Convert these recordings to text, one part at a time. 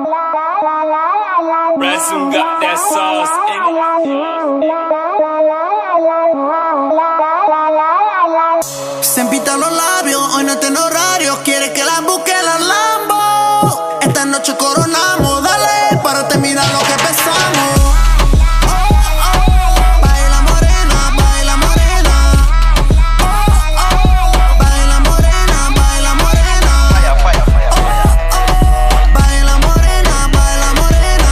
Ransom got that sauce in it. Se empita los labios, hoy no tiene horario. Quiere que la busque la Lambo. Esta noche coronamos, dale, párate, mira lo que pesamos. Baila morena, baila morena. Baila morena, baila morena. Baila morena, baila morena.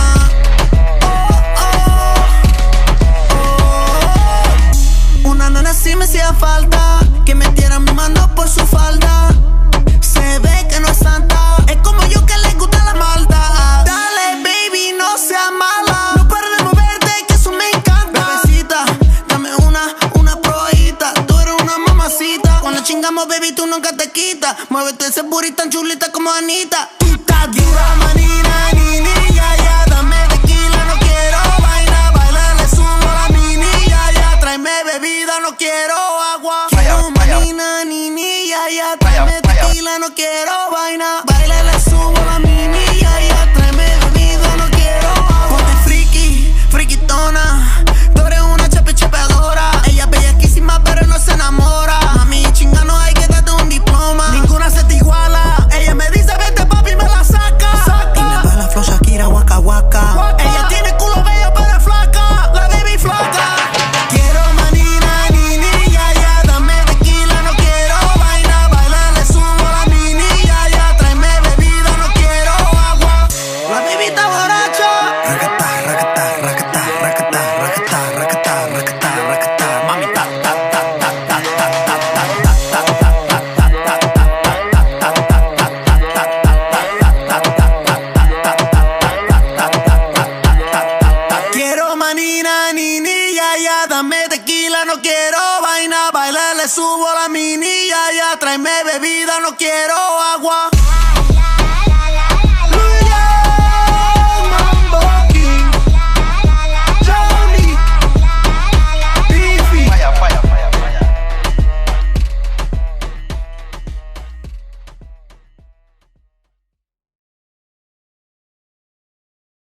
Una nena sí me hacía falta, que metiera mi mano por su falda. Se ve que no es santa, es como yo que le gusta la maldad. Dale, baby, no seas mala, no pares de moverte, que eso me encanta. Bebecita, dame una probadita. Tú eres una mamacita, cuando chingamos, baby, tú nunca te quitas. Muévete ese booty tan chulita como Anita. Tú estás dura, manina, nini, ya, ya. Dame tequila, no quiero vaina. Baila, le subo la mini, ya, ya. Tráeme bebida, no quiero agua. Quiero manina, nini, ya, ya. Tráeme tequila, no quiero vaina. Baila, le subo la mini, ya, ya. Tráeme bebida, no quiero agua. Ponte friki, friquitona. Tú eres una chapeadora. Ella es bellaquísima, pero no se enamora. Mami, chinga, no hay que darte un diploma. Ninguna se te iguala. Ella me dice, vete, papi, me la saca. Y me baila flow Shakira, waka waka. Ella tiene culo bello, pero es flaca. La baby flaca. Quiero manina, nini, ya, ya. Dame tequila, no quiero vaina. Baila, le subo la mini, ya, ya. Tráeme bebida, no quiero agua. La baby está borracha. Racata, racata, racata, racata, racata, racata, racata, racata. Mami, ta, ta, ta, ta, ta, ta, ta, ta, ta, ta, quiero manina, nini, ya, ya. Dame tequila, no quiero vaina. Baila, le subo la mini, ya, ya. Tráeme bebida, no quiero agua.